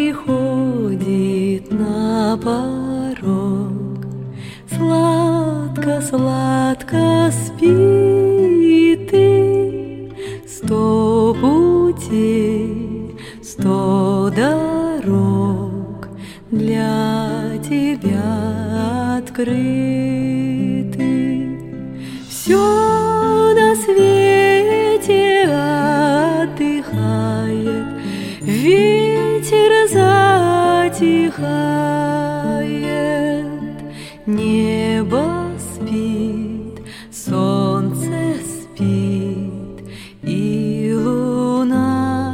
приходит на порог, сладко-сладко спит ты. 100 путей, 100 дорог для тебя открыты. Все на свете отдыхает, ветер затихает, небо спит, солнце спит, и луна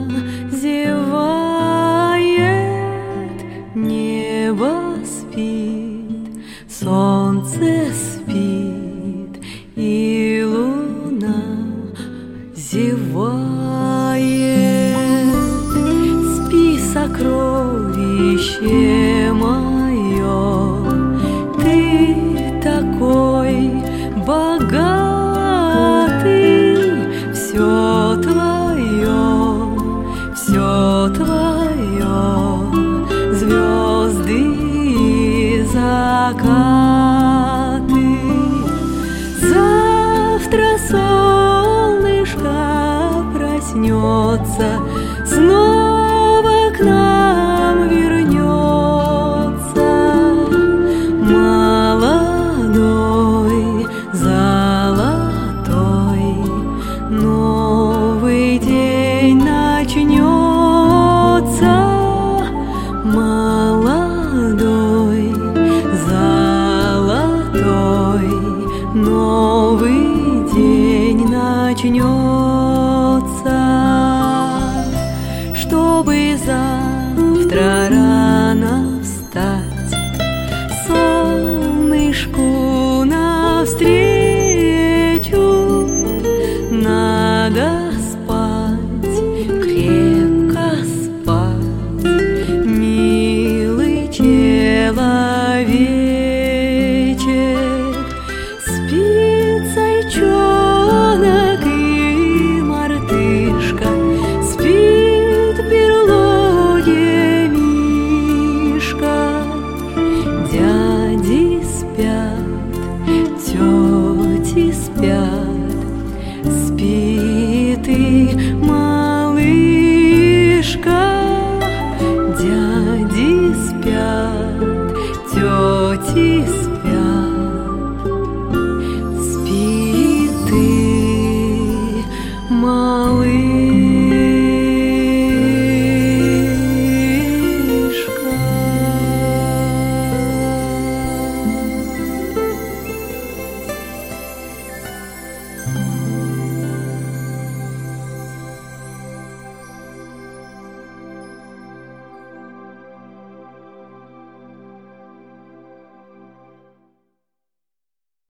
зевает. Небо спит, солнце спит, и луна зевает. Спи, сокровище мое, ты такой богатый, все твое, звезды и закаты. Завтра солнышко проснется, снова к нам вернется. Молодой, золотой, новый день начнется. Молодой, золотой, новый день начнется. Чтобы завтра рано встать, солнышку навстречу, надо спать, крепко спать, милый человечек. Спит зайчонок и мартышка, спит в берлоге мишка. Дяди спят, тети спят, спит и малышка. Дяди спят,